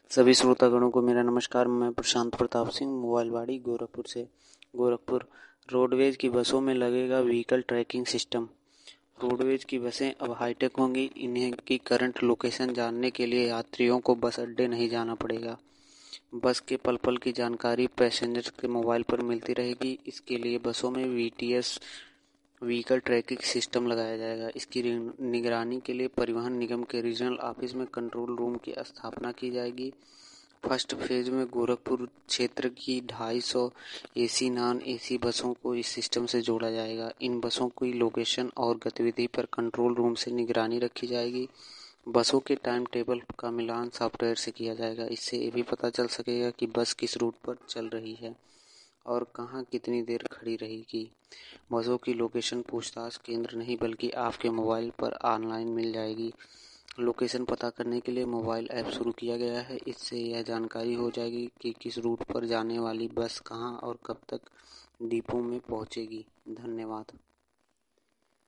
सभी श्रोतागणों को मेरा नमस्कार। मैं प्रशांत प्रताप सिंह, मोबाइलवाड़ी, गोरखपुर से। गोरखपुर रोडवेज की बसों में लगेगा व्हीकल ट्रैकिंग सिस्टम। रोडवेज की बसें अब हाईटेक होंगी। इन्हें की करंट लोकेशन जानने के लिए यात्रियों को बस अड्डे नहीं जाना पड़ेगा। बस के पल पल की जानकारी पैसेंजर के मोबाइल पर मिलती रहेगी। इसके लिए बसों में VTS व्हीकल ट्रैकिंग सिस्टम लगाया जाएगा। इसकी निगरानी के लिए परिवहन निगम के रीजनल ऑफिस में कंट्रोल रूम की स्थापना की जाएगी। फर्स्ट फेज में गोरखपुर क्षेत्र की 250 AC नॉन AC बसों को इस सिस्टम से जोड़ा जाएगा। इन बसों की लोकेशन और गतिविधि पर कंट्रोल रूम से निगरानी रखी जाएगी। बसों के टाइम टेबल का मिलान सॉफ्टवेयर से किया जाएगा। इससे ये भी पता चल सकेगा कि बस किस रूट पर चल रही है और कहाँ कितनी देर खड़ी रहेगी। बसों की लोकेशन पूछताछ केंद्र नहीं बल्कि आपके मोबाइल पर ऑनलाइन मिल जाएगी। लोकेशन पता करने के लिए मोबाइल ऐप शुरू किया गया है। इससे यह जानकारी हो जाएगी कि किस रूट पर जाने वाली बस कहाँ और कब तक डिपो में पहुँचेगी। धन्यवाद।